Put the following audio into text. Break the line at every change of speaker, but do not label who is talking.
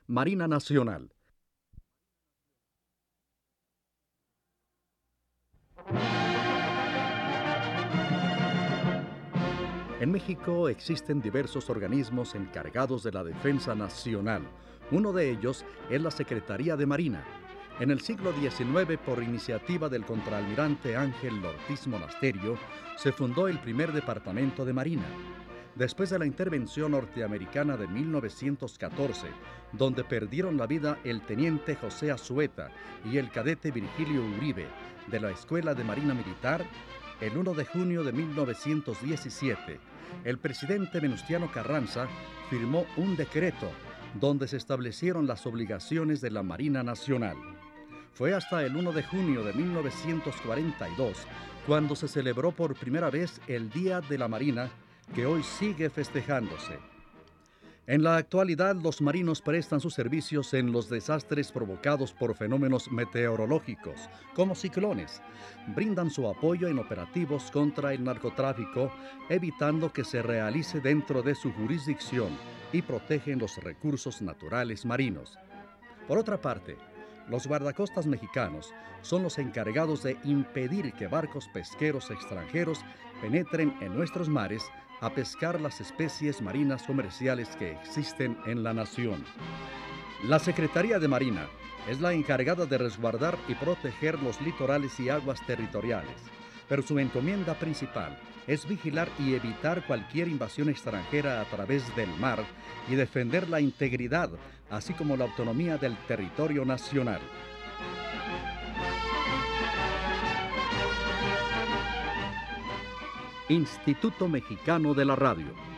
Marina Nacional. En México existen diversos organismos encargados de la defensa nacional. Uno de ellos es la Secretaría de Marina. En el siglo XIX, por iniciativa del contraalmirante Ángel Ortiz Monasterio, se fundó el primer departamento de Marina. Después de la intervención norteamericana de 1914, donde perdieron la vida el teniente José Azueta y el cadete Virgilio Uribe de la Escuela de Marina Militar, el 1 de junio de 1917, el presidente Venustiano Carranza firmó un decreto donde se establecieron las obligaciones de la Marina Nacional. Fue hasta el 1 de junio de 1942 cuando se celebró por primera vez el Día de la Marina, que hoy sigue festejándose. En la actualidad, los marinos prestan sus servicios en los desastres provocados por fenómenos meteorológicos, como ciclones. Brindan su apoyo en operativos contra el narcotráfico, evitando que se realice dentro de su jurisdicción, y protegen los recursos naturales marinos. Por otra parte, los guardacostas mexicanos son los encargados de impedir que barcos pesqueros extranjeros penetren en nuestros mares a pescar las especies marinas comerciales que existen en la nación. La Secretaría de Marina es la encargada de resguardar y proteger los litorales y aguas territoriales, pero su encomienda principal es vigilar y evitar cualquier invasión extranjera a través del mar y defender la integridad, así como la autonomía del territorio nacional. Instituto Mexicano de la Radio.